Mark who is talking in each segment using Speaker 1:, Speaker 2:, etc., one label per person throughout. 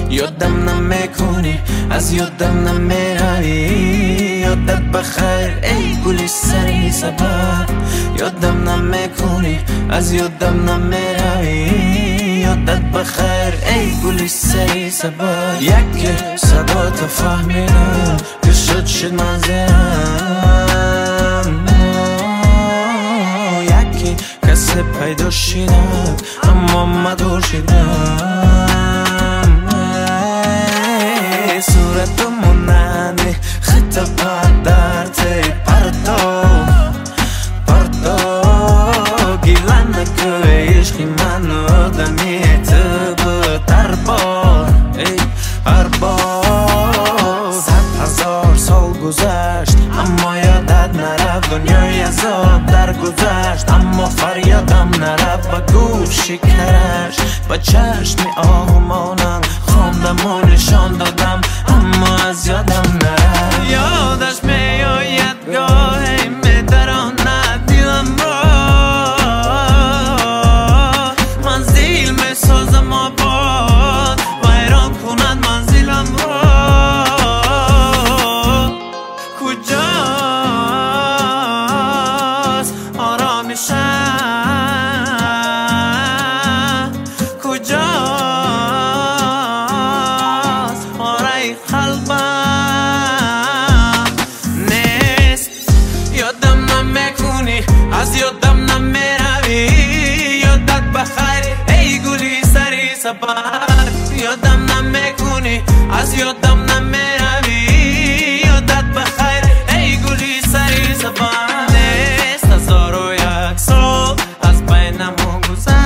Speaker 1: یادم نمیکنی از یادم نمیروی یادت بخیر ای گلی سری سبر یادم نمیکنی از یادم نمیروی یادت بخیر ای گلی سری سبر یک صدا تا فهمیدم که شد منظرم یکی کسی پیدا شدم اما مدور شدم صورت موننده خط پدرته پردو گیلن نکوه عشقی من آدمی تو در بار ای هر بار 100,000 سال گذشت اما یادت نرفت دنیای عذاب در گذشت اما فریادم نرفت و گوش شکرش و چشم آهمانم خواندم و نشان دادم اما از یادم نرفت یادش میآید گاهی میدراند دلم را منزل میسازم آباد ویران کند منزلم را کجاست آرامشم کجاست آرای قلبم نیست یادم نمیکنی از یادم نمیروی یادت بخیر ای گلی سری سبر یادم نمیکنی از یادم نمیروی یادت بخیر ای گلی سری سبر نیست 1001 سال از بینمون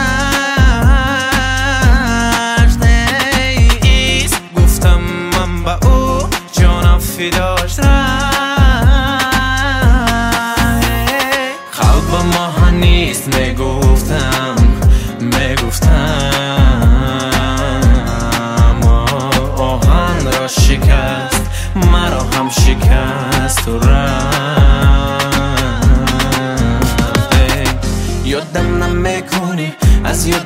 Speaker 1: گذشت ایست گفتم من با او جانم فداش قلب ما نیست میگفتم آهن را شکست مرا هم شکست و رفت یادم نمیکنی از